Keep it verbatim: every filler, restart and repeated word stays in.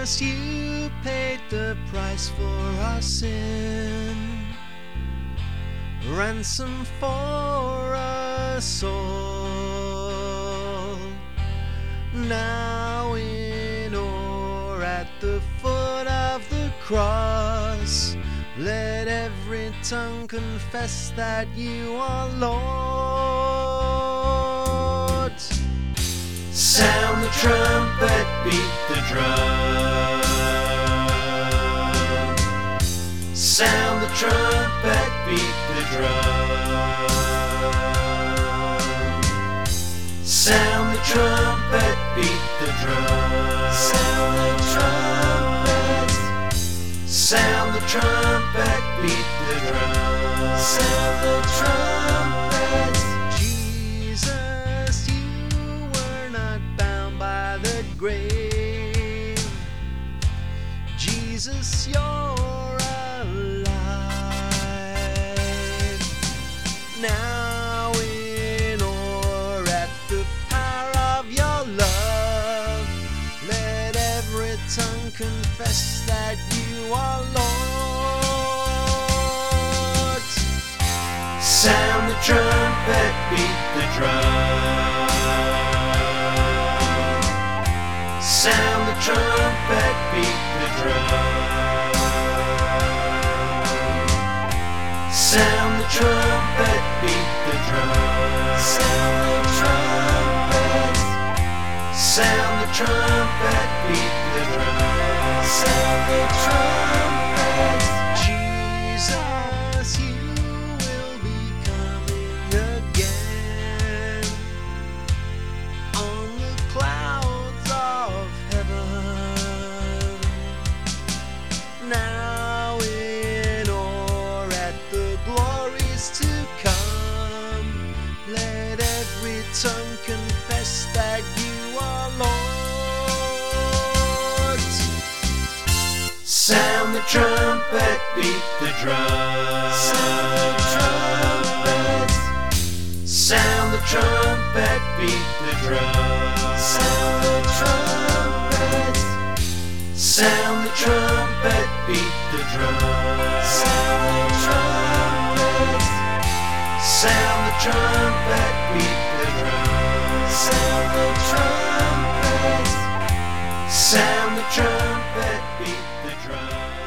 Jesus, you paid the price for our sin, ransom for us all. Now in or at the foot of the cross, let every tongue confess that you are Lord. Sound the trumpet, beat the drum. Sound the trumpet, beat the drum. Sound the trumpet, beat the drum. Sound the trumpet. Sound the trumpet, beat the drum. Sound the trumpet. Jesus, you were not bound by the grave. Jesus, you're alive. Now in or at the power of your love, let every tongue confess that you are Lord. Sound the trumpet, beat the drum. Sound the trumpet, beat the drum. Sound the trumpet, beat the drum. Sound the trumpet. Sound the trumpet, beat the drum. Sound the trumpet. Jesus, you will be coming again on the clouds of heaven. Now in or at the glories to come, let every tongue confess that you are Lord. Sound the trumpet, beat the drum. Sound the trumpet. Sound the trumpet, beat the drum. Sound the trumpet. Sound the trumpet, beat the drum. Sound the trumpet. Sound the trumpet, beat the drum. Sound the trumpet. Sound the trumpet, beat the drum.